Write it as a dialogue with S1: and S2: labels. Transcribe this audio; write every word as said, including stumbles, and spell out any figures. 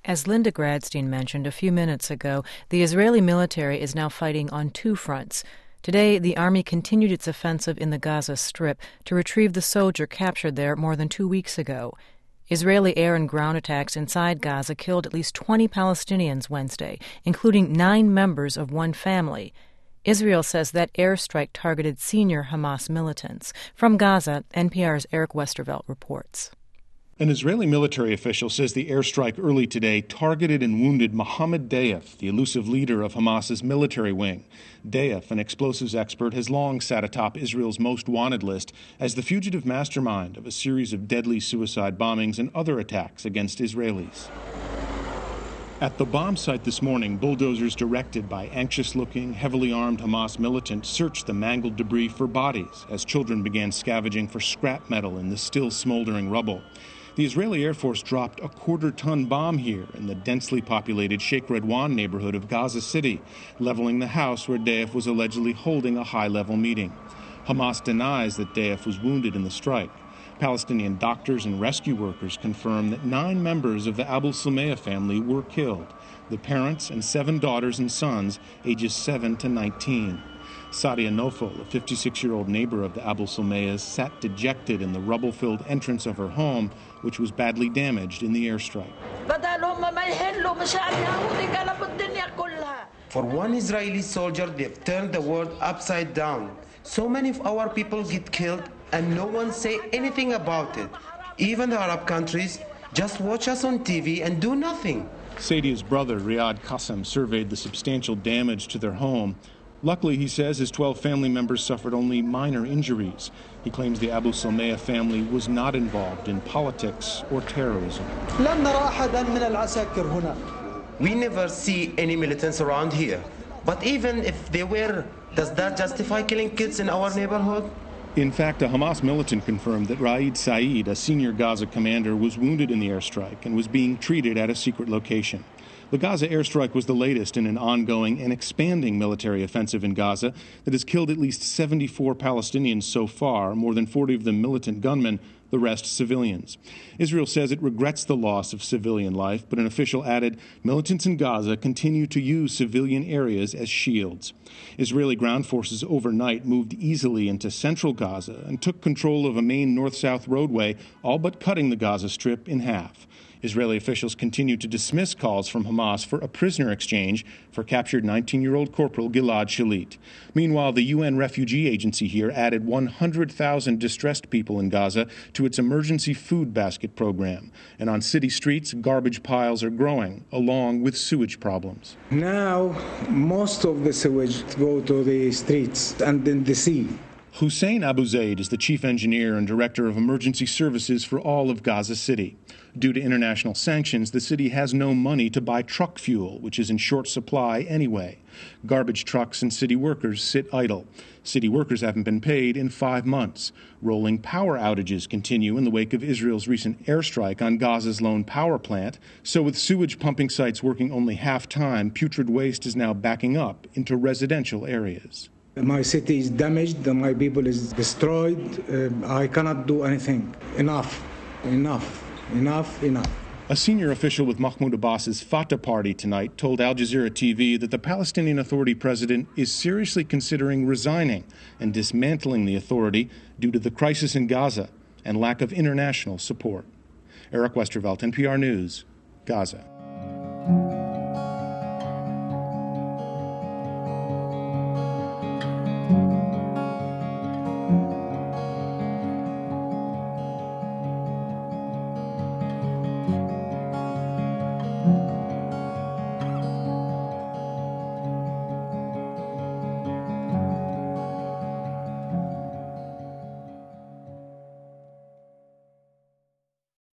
S1: As Linda Gradstein mentioned a few minutes ago, the Israeli military is now fighting on two fronts. Today, the army continued its offensive in the Gaza Strip to retrieve the soldier captured there more than two weeks ago. Israeli air and ground attacks inside Gaza killed at least twenty Palestinians Wednesday, including nine members of one family. Israel says that airstrike targeted senior Hamas militants. From Gaza, N P R's Eric Westervelt reports.
S2: An Israeli military official says the airstrike early today targeted and wounded Mohammed Deif, the elusive leader of Hamas's military wing. Deif, an explosives expert, has long sat atop Israel's most wanted list as the fugitive mastermind of a series of deadly suicide bombings and other attacks against Israelis. At the bomb site this morning, bulldozers directed by anxious-looking, heavily armed Hamas militants searched the mangled debris for bodies as children began scavenging for scrap metal in the still smoldering rubble. The Israeli Air Force dropped a quarter-ton bomb here in the densely populated Sheikh Redwan neighborhood of Gaza City, leveling the house where Deif was allegedly holding a high-level meeting. Hamas denies that Deif was wounded in the strike. Palestinian doctors and rescue workers confirm that nine members of the Abu Salmeh family were killed, the parents and seven daughters and sons, ages seven to nineteen. Sadia Nofel, a fifty-six-year-old neighbor of the Abu Salmehs, sat dejected in the rubble-filled entrance of her home, which was badly damaged in the airstrike.
S3: For one Israeli soldier, they've turned the world upside down. So many of our people get killed, and no one say anything about it. Even the Arab countries just watch us on T V and do nothing.
S2: Sadia's brother, Riyad Qassem, surveyed the substantial damage to their home. Luckily, he says, his twelve family members suffered only minor injuries. He claims the Abu Salmeh family was not involved in politics or terrorism.
S3: We never see any militants around here. But even if they were, does that justify killing kids in our neighborhood?
S2: In fact, a Hamas militant confirmed that Raid Saeed, a senior Gaza commander, was wounded in the airstrike and was being treated at a secret location. The Gaza airstrike was the latest in an ongoing and expanding military offensive in Gaza that has killed at least seventy-four Palestinians so far, more than forty of them militant gunmen, the rest civilians. Israel says it regrets the loss of civilian life, but an official added militants in Gaza continue to use civilian areas as shields. Israeli ground forces overnight moved easily into central Gaza and took control of a main north-south roadway, all but cutting the Gaza Strip in half. Israeli officials continue to dismiss calls from Hamas for a prisoner exchange for captured nineteen-year-old Corporal Gilad Shalit. Meanwhile, the U N Refugee Agency here added one hundred thousand distressed people in Gaza to its emergency food basket program. And on city streets, garbage piles are growing, along with sewage problems.
S4: Now, most of the sewage go to the streets and in the sea.
S2: Hussein Abu Zaid is the chief engineer and director of emergency services for all of Gaza City. Due to international sanctions, the city has no money to buy truck fuel, which is in short supply anyway. Garbage trucks and city workers sit idle. City workers haven't been paid in five months. Rolling power outages continue in the wake of Israel's recent airstrike on Gaza's lone power plant. So with sewage pumping sites working only half-time, putrid waste is now backing up into residential areas.
S4: My city is damaged, my people is destroyed. Uh, I cannot do anything. Enough, enough, enough, enough.
S2: A senior official with Mahmoud Abbas's Fatah party tonight told Al Jazeera T V that the Palestinian Authority president is seriously considering resigning and dismantling the authority due to the crisis in Gaza and lack of international support. Eric Westervelt, N P R News, Gaza.